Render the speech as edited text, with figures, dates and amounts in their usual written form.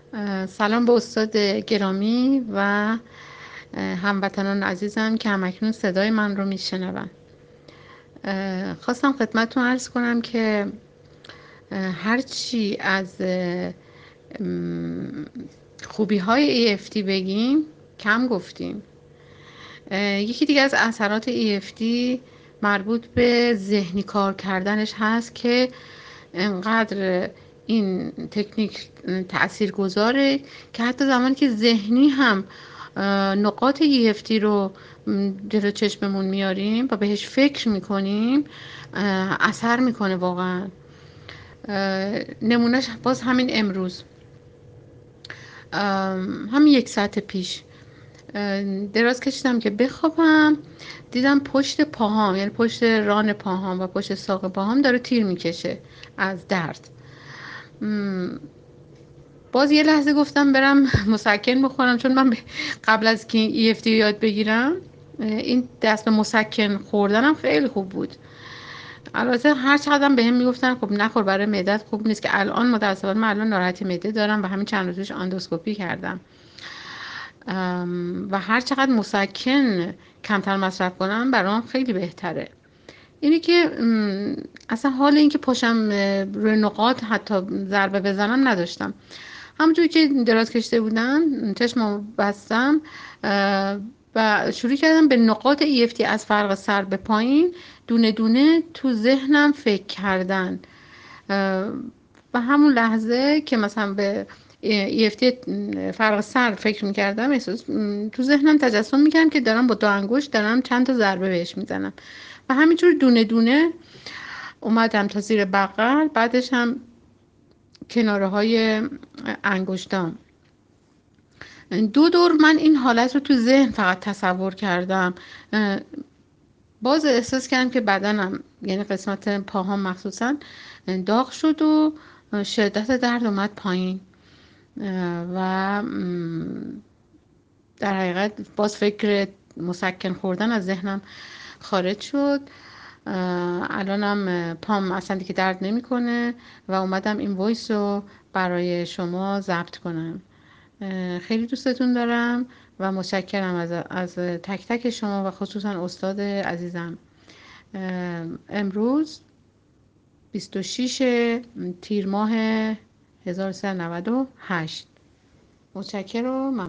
سلام به استاد گرامی و هموطنان عزیزم که همکنون صدای من رو میشنون. خواستم خدمتتون عرض کنم که هرچی از خوبی های EFT بگیم کم گفتیم. یکی دیگه از اثرات EFT مربوط به ذهنی کار کردنش هست که انقدر این تکنیک تأثیر گذاره که حتی زمانی که ذهنی هم نقاط EFT رو جلو چشممون میاریم و بهش فکر میکنیم اثر میکنه واقعا. نمونهش باز همین امروز، همین 1 ساعت پیش دراز کشیدم که بخوابم، دیدم پشت پاهام، یعنی پشت ران پاهام و پشت ساق پاهام داره تیر میکشه از درد. باز یه لحظه گفتم برم مسکن بخورم، چون من قبل از که این EFT یاد بگیرم این دست به مسکن خوردنم خیلی خوب بود. البته هر چقدرم بهم میگفتن خب نخور برای معدت خوب نیست، که الان متأسفانه من الان ناراحتی معده دارم و همین چند روز پیش اندوسکوپی کردم و هر چقدر مسکن کمتر مصرف کنم برام خیلی بهتره. اینی که اصلا حال این که پاشم روی نقاط حتی ضربه بزنم نداشتم. همونجوری که دراز کشیده بودم چشمو بستم و شروع کردم به نقاط EFT از فرق سر به پایین دونه دونه تو ذهنم فکر کردن. و همون لحظه که مثلا به EFT فرق سر فکر میکردم، احساس تو ذهنم تجسم میکردم که دارم با 2 انگشت دارم چند تا ضربه بهش میزنم و همینجور دونه دونه اومدم تا زیر بغل، بعدش هم کناره های انگشتام. 2 دور من این حالت رو تو ذهن فقط تصور کردم. باز احساس کردم که بدنم، یعنی قسمت پاهام مخصوصا، داغ شد و شدت درد اومد پایین و در حقیقت باز فکر مسکن خوردن از ذهنم خارج شد. الانم پام اصلا دیگه درد نمیکنه و اومدم این وایس رو برای شما ضبط کنم. خیلی دوستتون دارم و متشکرم از تک تک شما و خصوصا استاد عزیزم. امروز 26 تیر ماه 1398. متشکرم.